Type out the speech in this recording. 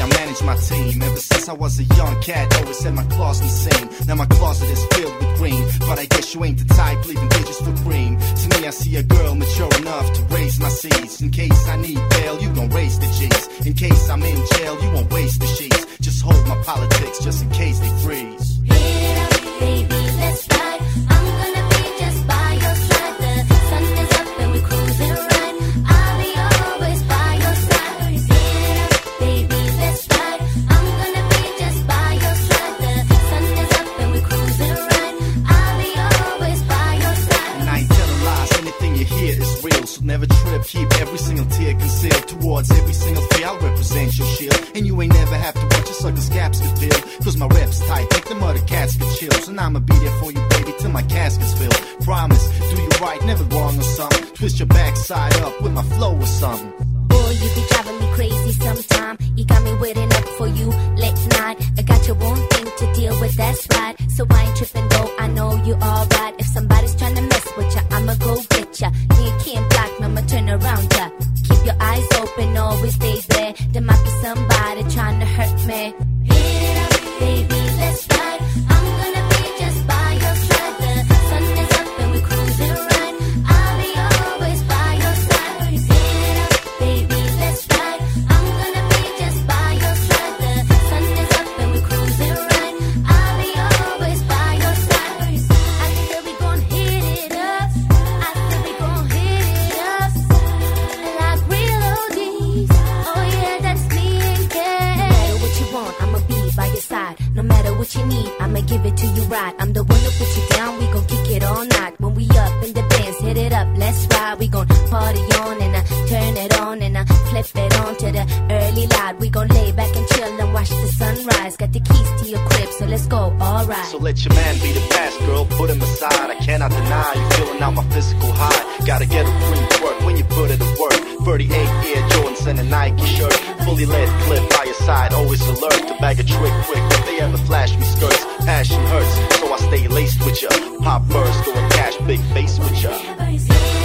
I manage my team. Ever since I was a young cat, always had my claws insane. Now my closet is filled with green, but I guess you ain't the type leaving digits for cream. To me, I see a girl mature enough to raise my seeds. In case I need bail, you gon' raise the G's. In case I'm in jail, you won't waste the sheets. Just hold my politics just in case they freeze. Hit it up, baby, let's ride. I'm gonna be just by your side. The sun is up and we're cruising right. I'll be always by your side. Hit it up, baby, let's ride. I'm gonna be just by your side. The sun is up and we're cruising right. I'll be always by your side. And I ain't telling lies, anything you hear is real. So never trip, keep every single tear concealed. Towards every single fear, I'll represent your shield. And you ain't never have to watch your sucker scabs get filled. Cause my rep's tight, like the mother casket chills. And I'ma be there for you, baby, till my casket's filled. Promise, do you right, never wrong or something. Twist your backside up with my flow or something. Boy, you be driving me crazy sometime. You got me waiting up for you late night. I got your own thing to deal with, that's right. So I ain't tripping though, I know you alright. If somebody's trying to mess with ya, I'ma go get ya. You can't block me, I'ma turn around ya. Keep your eyes open, always stay there. There might be somebody trying to hurt me. Hit it up, baby, let's ride. I'm gonna be just by your side. The sun is up and we're cruising right. I'll be always by your side. Hit it up, baby, let's ride. I'm gonna be just by your side. The sun is up and we're cruising right. I'll be always by your side. I said we gon' hit it up. I said we gon' hit it up. Like real OGs. Oh yeah, that's me and Kat. No matter what you want, I'ma be by your side. No matter what you need, I'ma give it to you right. I'm the one to put you down, we gon' kick it all night. When we up in the bands, hit it up, let's ride. We gon' party on and turn it on and flip it on to the early light. We gon' lay back and chill and watch the sunrise. Got the keys to your crib, so let's go, alright. So let your man be the best, girl, put him aside. I cannot deny you feeling out my physical high. Gotta get it when you work, when you put it to work. 38 Air Jordans and a Nike shirt. Fully lit clip by your side, always alert to bag a trick quick. If they ever flash me skirts, passion hurts, so I stay laced with ya. Pop birds, go and cash, big face with ya.